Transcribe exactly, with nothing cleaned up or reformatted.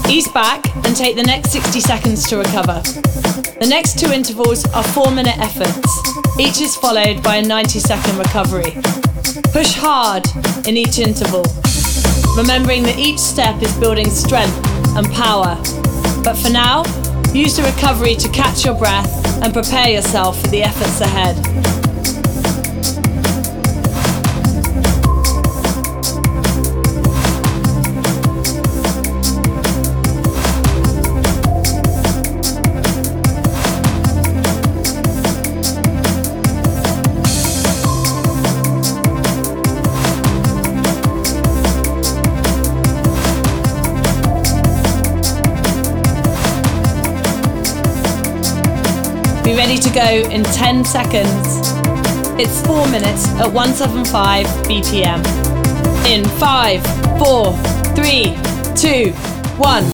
Ease back and take the next sixty seconds to recover. The next two intervals are four minute efforts. Each is followed by a ninety second recovery. Push hard in each interval, remembering that each step is building strength and power. But for now, use the recovery to catch your breath and prepare yourself for the efforts ahead. Be ready to go in ten seconds. It's four minutes at one seventy-five B P M. In five, four, three, two, one.